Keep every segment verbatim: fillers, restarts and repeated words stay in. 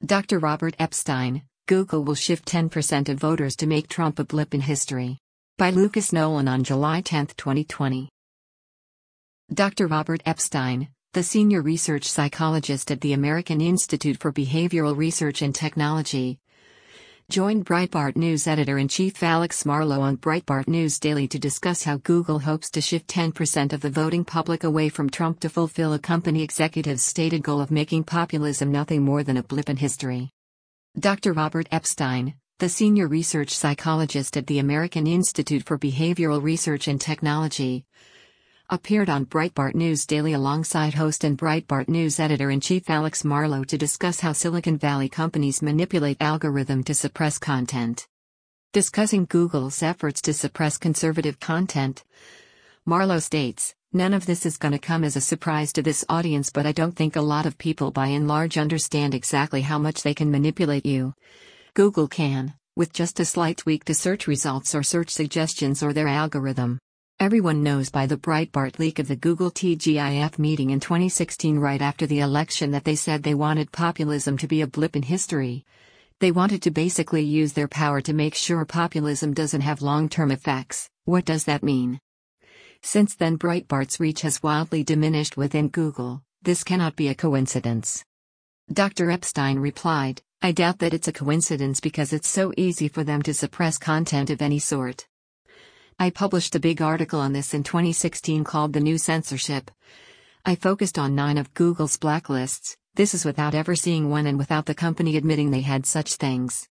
Doctor Robert Epstein, Google will shift ten percent of voters to make Trump a blip in history. By Lucas Nolan on July tenth, twenty twenty. Doctor Robert Epstein, the senior research psychologist at the American Institute for Behavioral Research and Technology, joined Breitbart News editor-in-chief Alex Marlow on Breitbart News Daily to discuss how Google hopes to shift ten percent of the voting public away from Trump to fulfill a company executive's stated goal of making populism nothing more than a blip in history. Doctor Robert Epstein, the senior research psychologist at the American Institute for Behavioral Research and Technology, appeared on Breitbart News Daily alongside host and Breitbart News editor-in-chief Alex Marlow to discuss how Silicon Valley companies manipulate algorithm to suppress content. Discussing Google's efforts to suppress conservative content, Marlow states, "None of this is gonna come as a surprise to this audience, but I don't think a lot of people by and large understand exactly how much they can manipulate you. Google can, with just a slight tweak to search results or search suggestions or their algorithm. Everyone knows by the Breitbart leak of the Google T G I F meeting in twenty sixteen right after the election that they said they wanted populism to be a blip in history. They wanted to basically use their power to make sure populism doesn't have long-term effects. What does that mean? Since then Breitbart's reach has wildly diminished within Google. This cannot be a coincidence." Doctor Epstein replied, "I doubt that it's a coincidence because it's so easy for them to suppress content of any sort. I published a big article on this in twenty sixteen called The New Censorship. I focused on nine of Google's blacklists. This is without ever seeing one and without the company admitting they had such things.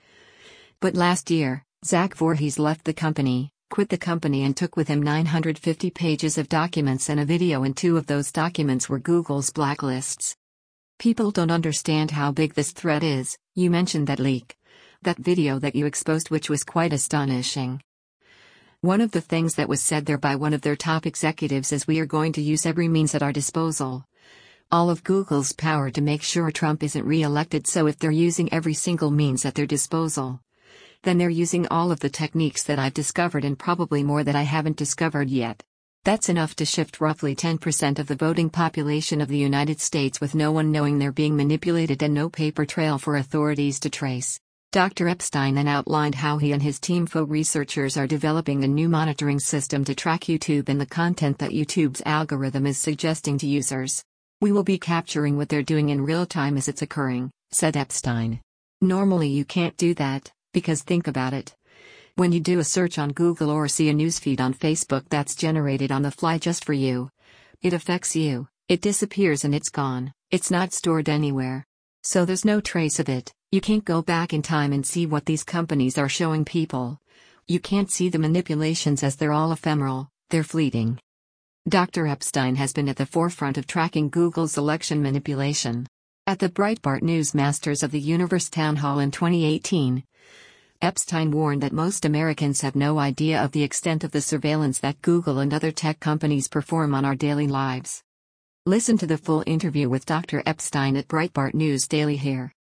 But last year, Zach Voorhees left the company, quit the company and took with him nine hundred fifty pages of documents and a video, and two of those documents were Google's blacklists. People don't understand how big this threat is. You mentioned that leak. That video that you exposed, which was quite astonishing. One of the things that was said there by one of their top executives is we are going to use every means at our disposal. All of Google's power to make sure Trump isn't re-elected, so if they're using every single means at their disposal, then they're using all of the techniques that I've discovered and probably more that I haven't discovered yet. That's enough to shift roughly ten percent of the voting population of the United States with no one knowing they're being manipulated and no paper trail for authorities to trace." Doctor Epstein then outlined how he and his team of researchers are developing a new monitoring system to track YouTube and the content that YouTube's algorithm is suggesting to users. "We will be capturing what they're doing in real time as it's occurring," said Epstein. "Normally you can't do that, because think about it. When you do a search on Google or see a newsfeed on Facebook that's generated on the fly just for you, it affects you, it disappears and it's gone, it's not stored anywhere. So there's no trace of it. You can't go back in time and see what these companies are showing people. You can't see the manipulations as they're all ephemeral, they're fleeting." Doctor Epstein has been at the forefront of tracking Google's election manipulation. At the Breitbart News Masters of the Universe Town Hall in twenty eighteen, Epstein warned that most Americans have no idea of the extent of the surveillance that Google and other tech companies perform on our daily lives. Listen to the full interview with Doctor Epstein at Breitbart News Daily here.